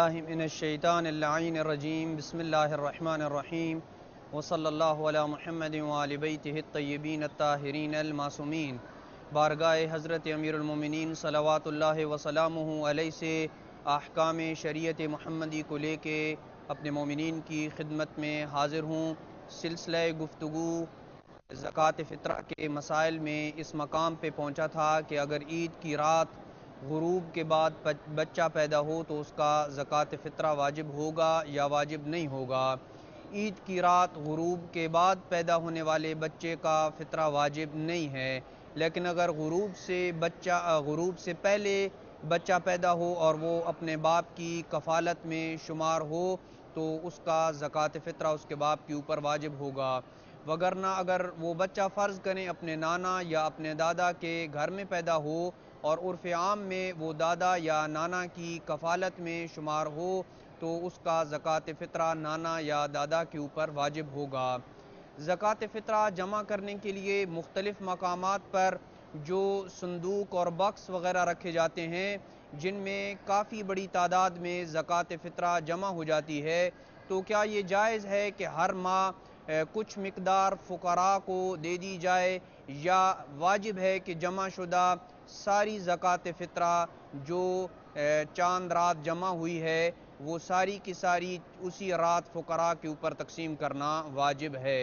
باللہ من الشیطان اللعین الرجیم بسم اللہ الرحمن الرحیم وصلی اللہ علی محمد وآل بیتہ الطیبین الطاہرین المعصومین۔ بارگاہ حضرت امیر المومنین صلوات اللہ وسلامہ علیہ سے احکام شریعت محمدی کو لے کے اپنے مومنین کی خدمت میں حاضر ہوں۔ سلسلہ گفتگو زکوٰۃ فطرہ کے مسائل میں اس مقام پہ پہنچا تھا کہ اگر عید کی رات غروب کے بعد بچہ پیدا ہو تو اس کا زکوٰۃ فطرہ واجب ہوگا یا واجب نہیں ہوگا۔ عید کی رات غروب کے بعد پیدا ہونے والے بچے کا فطرہ واجب نہیں ہے، لیکن اگر غروب سے پہلے بچہ پیدا ہو اور وہ اپنے باپ کی کفالت میں شمار ہو تو اس کا زکوٰۃ فطرہ اس کے باپ کے اوپر واجب ہوگا، وگرنہ اگر وہ بچہ فرض کریں اپنے نانا یا اپنے دادا کے گھر میں پیدا ہو اور عرف عام میں وہ دادا یا نانا کی کفالت میں شمار ہو تو اس کا زکوٰۃ فطرہ نانا یا دادا کے اوپر واجب ہوگا۔ زکوٰۃ فطرہ جمع کرنے کے لیے مختلف مقامات پر جو صندوق اور باکس وغیرہ رکھے جاتے ہیں جن میں کافی بڑی تعداد میں زکوٰۃ فطرہ جمع ہو جاتی ہے، تو کیا یہ جائز ہے کہ ہر ماہ کچھ مقدار فقراء کو دے دی جائے، یا واجب ہے کہ جمع شدہ ساری زکوٰۃ فطرہ جو چاند رات جمع ہوئی ہے وہ ساری کی ساری اسی رات فقراء کے اوپر تقسیم کرنا واجب ہے؟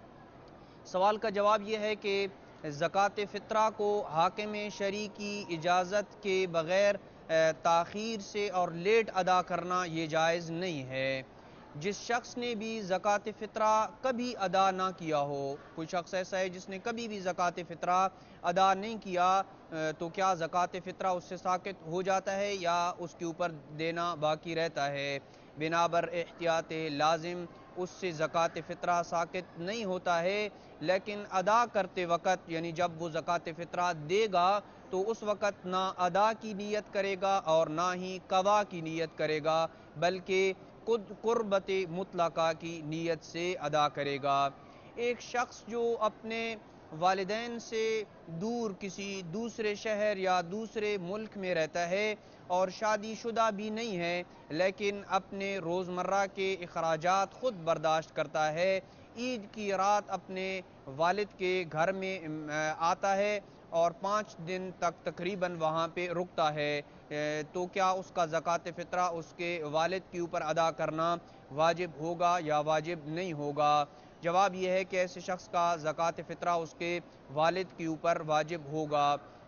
سوال کا جواب یہ ہے کہ زکوٰۃ فطرہ کو حاکم شرعی کی اجازت کے بغیر تاخیر سے اور لیٹ ادا کرنا یہ جائز نہیں ہے۔ جس شخص نے بھی زکوٰۃ فطرہ کبھی ادا نہ کیا ہو، کوئی شخص ایسا ہے جس نے کبھی بھی زکوٰۃ فطرہ ادا نہیں کیا، تو کیا زکوٰۃ فطرہ اس سے ساقط ہو جاتا ہے یا اس کے اوپر دینا باقی رہتا ہے؟ بنابر احتیاط لازم اس سے زکوٰۃ فطرہ ساقط نہیں ہوتا ہے، لیکن ادا کرتے وقت یعنی جب وہ زکوٰۃ فطرہ دے گا تو اس وقت نہ ادا کی نیت کرے گا اور نہ ہی قضا کی نیت کرے گا، بلکہ قربت مطلقہ کی نیت سے ادا کرے گا۔ ایک شخص جو اپنے والدین سے دور کسی دوسرے شہر یا دوسرے ملک میں رہتا ہے اور شادی شدہ بھی نہیں ہے لیکن اپنے روزمرہ کے اخراجات خود برداشت کرتا ہے، عید کی رات اپنے والد کے گھر میں آتا ہے اور 5 دن تک تقریباً وہاں پہ رکتا ہے، تو کیا اس کا زکوٰۃ فطرہ اس کے والد کے اوپر ادا کرنا واجب ہوگا یا واجب نہیں ہوگا؟ جواب یہ ہے کہ ایسے شخص کا زکوٰۃ فطرہ اس کے والد کے اوپر واجب ہوگا۔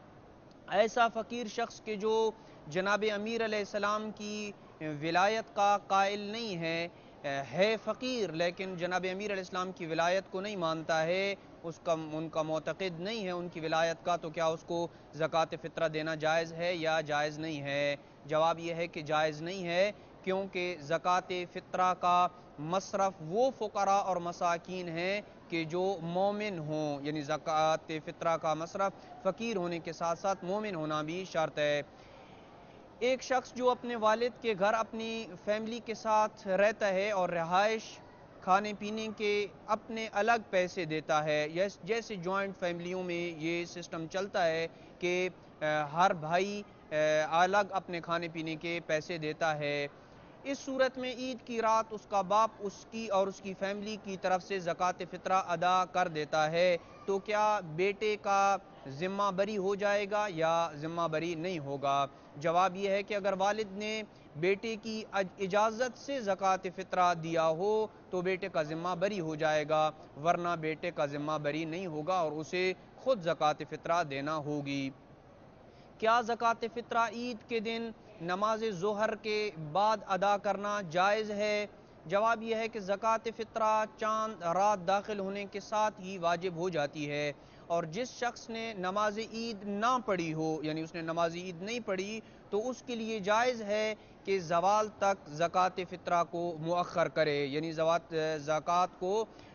ایسا فقیر شخص کہ جو جناب امیر علیہ السلام کی ولایت کا قائل نہیں ہے فقیر لیکن جناب امیر علیہ السلام کی ولایت کو نہیں مانتا ہے، ان کا معتقد نہیں ہے ان کی ولایت کا، تو کیا اس کو زکوٰۃ فطرہ دینا جائز ہے یا جائز نہیں ہے؟ جواب یہ ہے کہ جائز نہیں ہے، کیونکہ زکوٰۃ فطرہ کا مصرف وہ فقراء اور مساکین ہیں کہ جو مومن ہوں، یعنی زکوٰۃ فطرہ کا مصرف فقیر ہونے کے ساتھ ساتھ مومن ہونا بھی شرط ہے۔ ایک شخص جو اپنے والد کے گھر اپنی فیملی کے ساتھ رہتا ہے اور رہائش کھانے پینے کے اپنے الگ پیسے دیتا ہے، جیسے جوائنٹ فیملیوں میں یہ سسٹم چلتا ہے کہ ہر بھائی الگ اپنے کھانے پینے کے پیسے دیتا ہے، اس صورت میں عید کی رات اس کا باپ اس کی اور اس کی فیملی کی طرف سے زکوٰۃ فطرہ ادا کر دیتا ہے، تو کیا بیٹے کا ذمہ بری ہو جائے گا یا ذمہ بری نہیں ہوگا؟ جواب یہ ہے کہ اگر والد نے بیٹے کی اجازت سے زکوٰۃ فطرہ دیا ہو تو بیٹے کا ذمہ بری ہو جائے گا، ورنہ بیٹے کا ذمہ بری نہیں ہوگا اور اسے خود زکوٰۃ فطرہ دینا ہوگی۔ کیا زکوٰۃ فطرہ عید کے دن نماز ظہر کے بعد ادا کرنا جائز ہے؟ جواب یہ ہے کہ زکوٰۃ فطرہ چاند رات داخل ہونے کے ساتھ ہی واجب ہو جاتی ہے، اور جس شخص نے نماز عید نہ پڑھی ہو یعنی اس نے نماز عید نہیں پڑھی تو اس کے لیے جائز ہے کہ زوال تک زکوٰۃ فطرہ کو مؤخر کرے، یعنی زکوٰۃ کو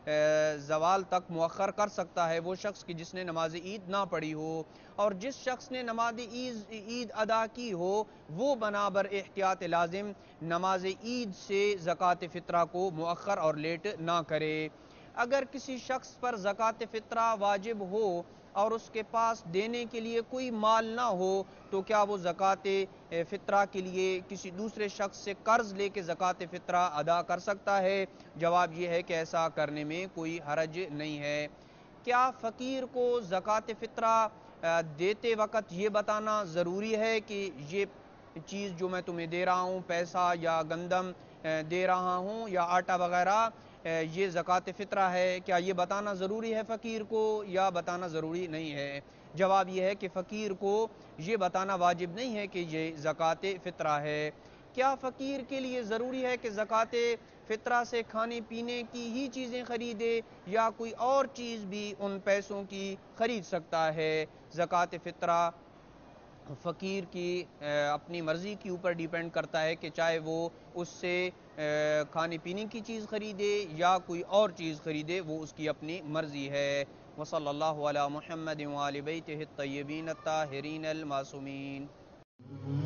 زوال تک مؤخر کر سکتا ہے وہ شخص کی جس نے نماز عید نہ پڑھی ہو، اور جس شخص نے نماز عید ادا کی ہو وہ بنابر احتیاط لازم نماز عید سے زکوٰۃ فطرہ کو مؤخر اور لیٹ نہ کرے۔ اگر کسی شخص پر زکوٰۃ فطرہ واجب ہو اور اس کے پاس دینے کے لیے کوئی مال نہ ہو تو کیا وہ زکوٰۃ فطرہ کے لیے کسی دوسرے شخص سے قرض لے کے زکوٰۃ فطرہ ادا کر سکتا ہے؟ جواب یہ ہے کہ ایسا کرنے میں کوئی حرج نہیں ہے۔ کیا فقیر کو زکوٰۃ فطرہ دیتے وقت یہ بتانا ضروری ہے کہ یہ چیز جو میں تمہیں دے رہا ہوں، پیسہ یا گندم دے رہا ہوں یا آٹا وغیرہ، یہ زکوٰۃ فطرہ ہے؟ کیا یہ بتانا ضروری ہے فقیر کو یا بتانا ضروری نہیں ہے؟ جواب یہ ہے کہ فقیر کو یہ بتانا واجب نہیں ہے کہ یہ زکوٰۃ فطرہ ہے۔ کیا فقیر کے لیے ضروری ہے کہ زکوٰۃ فطرہ سے کھانے پینے کی ہی چیزیں خریدے یا کوئی اور چیز بھی ان پیسوں کی خرید سکتا ہے؟ زکوٰۃ فطرہ فقیر کی اپنی مرضی کے اوپر ڈیپینڈ کرتا ہے کہ چاہے وہ اس سے کھانے پینے کی چیز خریدے یا کوئی اور چیز خریدے، وہ اس کی اپنی مرضی ہے۔ وصلی اللہ علی محمد وآل بیتہ الطیبین الطاہرین المعصومین۔